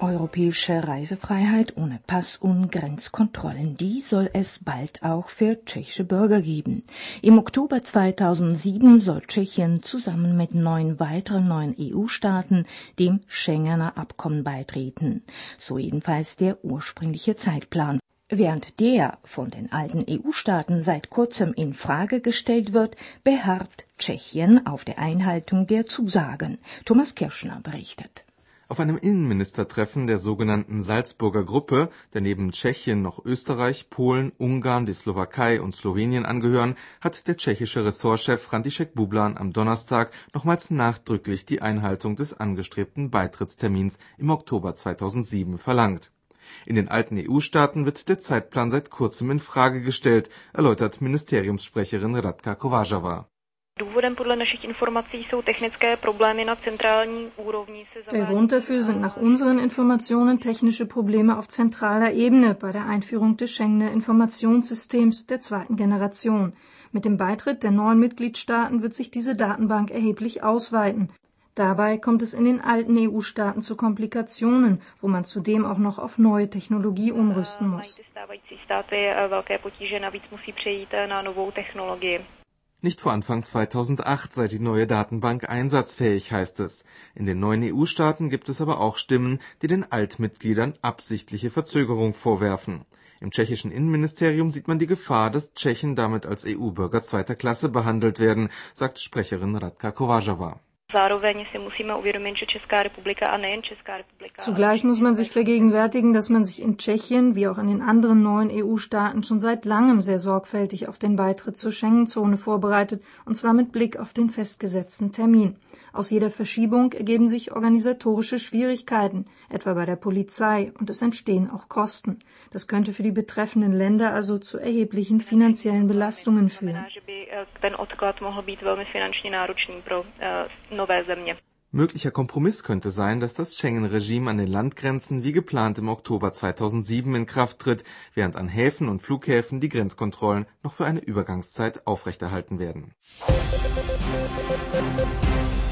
Europäische Reisefreiheit ohne Pass und Grenzkontrollen, die soll es bald auch für tschechische Bürger geben. Im Oktober 2007 soll Tschechien zusammen mit 9 weiteren EU-Staaten dem Schengener Abkommen beitreten. So jedenfalls der ursprüngliche Zeitplan. Während der von den alten EU-Staaten seit kurzem in Frage gestellt wird, beharrt Tschechien auf der Einhaltung der Zusagen. Thomas Kirschner berichtet. Auf einem Innenministertreffen der sogenannten Salzburger Gruppe, der neben Tschechien noch Österreich, Polen, Ungarn, die Slowakei und Slowenien angehören, hat der tschechische Ressortchef František Bublan am Donnerstag nochmals nachdrücklich die Einhaltung des angestrebten Beitrittstermins im Oktober 2007 verlangt. In den alten EU-Staaten wird der Zeitplan seit kurzem in Frage gestellt, erläutert Ministeriumssprecherin Radka Kovářová. Der Grund dafür sind nach unseren Informationen technische Probleme auf zentraler Ebene bei der Einführung des Schengener Informationssystems der zweiten Generation. Mit dem Beitritt der neuen Mitgliedstaaten wird sich diese Datenbank erheblich ausweiten. Dabei kommt es in den alten EU-Staaten zu Komplikationen, wo man zudem auch noch auf neue Technologie umrüsten muss. Nicht vor Anfang 2008 sei die neue Datenbank einsatzfähig, heißt es. In den neuen EU-Staaten gibt es aber auch Stimmen, die den Altmitgliedern absichtliche Verzögerung vorwerfen. Im tschechischen Innenministerium sieht man die Gefahr, dass Tschechen damit als EU-Bürger zweiter Klasse behandelt werden, sagt Sprecherin Radka Kovářová. Zugleich muss man sich vergegenwärtigen, dass man sich in Tschechien wie auch in den anderen neuen EU-Staaten schon seit langem sehr sorgfältig auf den Beitritt zur Schengen-Zone vorbereitet, und zwar mit Blick auf den festgesetzten Termin. Aus jeder Verschiebung ergeben sich organisatorische Schwierigkeiten, etwa bei der Polizei, und es entstehen auch Kosten. Das könnte für die betreffenden Länder also zu erheblichen finanziellen Belastungen führen. Möglicher Kompromiss könnte sein, dass das Schengen-Regime an den Landgrenzen wie geplant im Oktober 2007 in Kraft tritt, während an Häfen und Flughäfen die Grenzkontrollen noch für eine Übergangszeit aufrechterhalten werden.